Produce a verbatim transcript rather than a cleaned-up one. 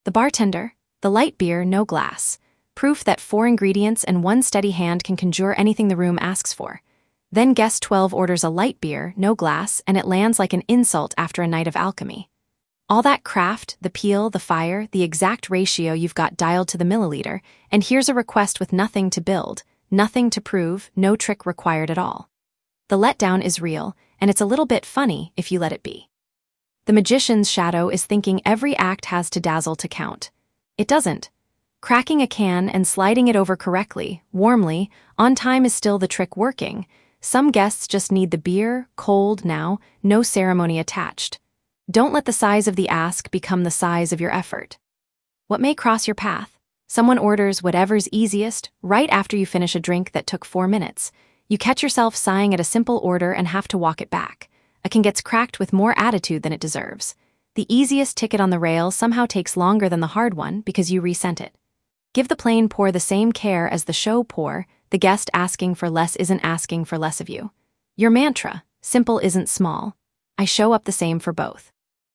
The bartender, the light beer, no glass. Proof that four ingredients and one steady hand can conjure anything the room asks for. Then guest twelve orders a light beer, no glass, and it lands like an insult after a night of alchemy. All that craft, the peel, the fire, the exact ratio you've got dialed to the milliliter, and here's a request with nothing to build, nothing to prove, no trick required at all. The letdown is real, and it's a little bit funny if you let it be. The magician's shadow is thinking every act has to dazzle to count. It doesn't. Cracking a can and sliding it over correctly, warmly, on time is still the trick working. Some guests just need the beer, cold now, no ceremony attached. Don't let the size of the ask become the size of your effort. What may cross your path? Someone orders whatever's easiest right after you finish a drink that took four minutes. You catch yourself sighing at a simple order and have to walk it back. A can gets cracked with more attitude than it deserves. The easiest ticket on the rail somehow takes longer than the hard one because you resent it. Give the plain pour the same care as the show pour. The guest asking for less isn't asking for less of you. Your mantra, simple isn't small. I show up the same for both.